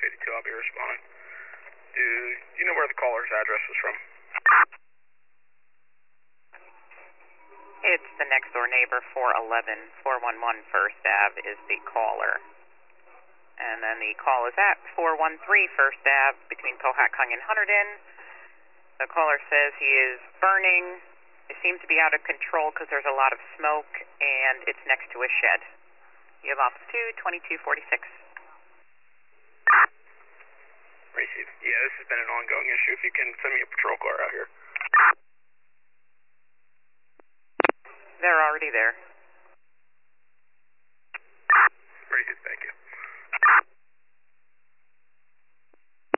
52, I'll be responding. Do you know where the caller's address was from? It's the next door neighbor, 411 First Ave is the caller. And then the call is at 413 First Ave between Cohocton and Hunterdon. The caller says he is burning. It seems to be out of control because there's a lot of smoke and it's next to a shed. You have altitude 2246. Receive. Yeah, this has been an ongoing issue. If you can send me a patrol car out here. They're already there.